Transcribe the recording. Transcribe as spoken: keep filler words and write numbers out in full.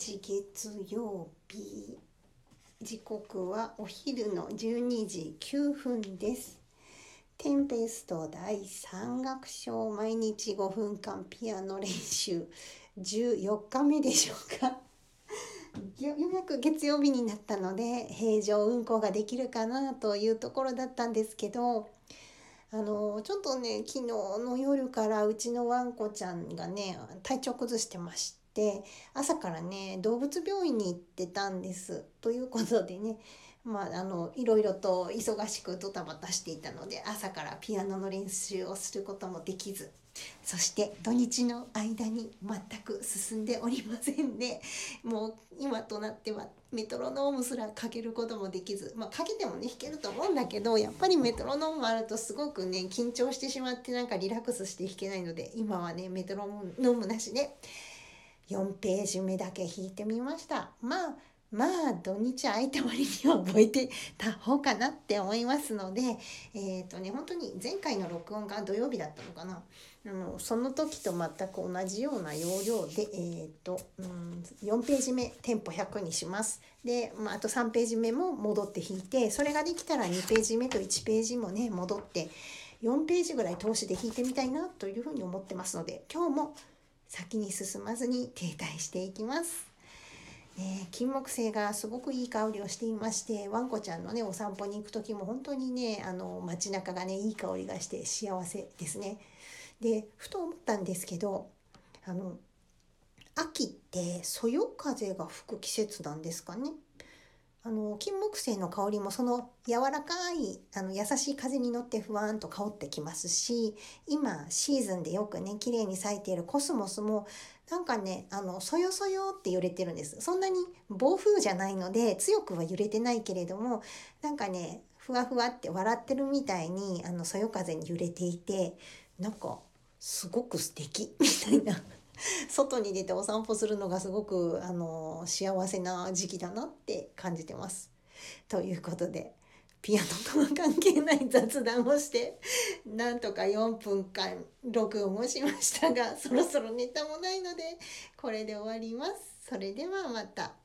日月曜日、時刻はお昼のじゅうにじきゅうふんです。テンペストだいさん楽章、毎日ごふんかんピアノ練習、じゅうよっかめでしょうか。ようやく月曜日になったので平常運行ができるかなというところだったんですけど、あのちょっとね、昨日の夜からうちのワンコちゃんがね、体調崩してまして、朝からね動物病院に行ってたんです。ということでね、まああのいろいろと忙しくドタバタしていたので、朝からピアノの練習をすることもできず、そして土日の間に全く進んでおりませんで、もう今となってはメトロノームすらかけることもできず、まあかけてもね弾けると思うんだけど、やっぱりメトロノームあるとすごくね緊張してしまって、なんかリラックスして弾けないので、今はねメトロノームなしでよんページ目だけ弾いてみました。まあまあ土日空いた割には覚えてた方かなって思いますので、えっとね本当に前回の録音が土曜日だったのかな、あのその時と全く同じような要領で、えっと、うん、よんページ目テンポひゃくにします。で、まあ、あとさんページ目も戻って弾いて、それができたらにページ目といちページもね戻ってよんページぐらい通しで弾いてみたいなというふうに思ってますので、今日も先に進まずに停滞していきます。ね、金木犀がすごくいい香りをしていまして、ワンコちゃんのねお散歩に行く時も本当にね、あの街中がねいい香りがして幸せですね。でふと思ったんですけど、あの秋ってそよ風が吹く季節なんですかね。あの金木犀の香りもその柔らかいあの優しい風に乗ってふわんと香ってきますし、今シーズンでよくね綺麗に咲いているコスモスもなんかね、あのそよそよって揺れてるんです。そんなに暴風じゃないので強くは揺れてないけれども、なんかねふわふわって笑ってるみたいにあのそよ風に揺れていて、なんかすごく素敵みたいな。外に出てお散歩するのがすごくあの幸せな時期だなって感じてます。ということで、ピアノとは関係ない雑談をしてなんとかよんぷんかん録音をしましたが、そろそろネタもないのでこれで終わります。それではまた。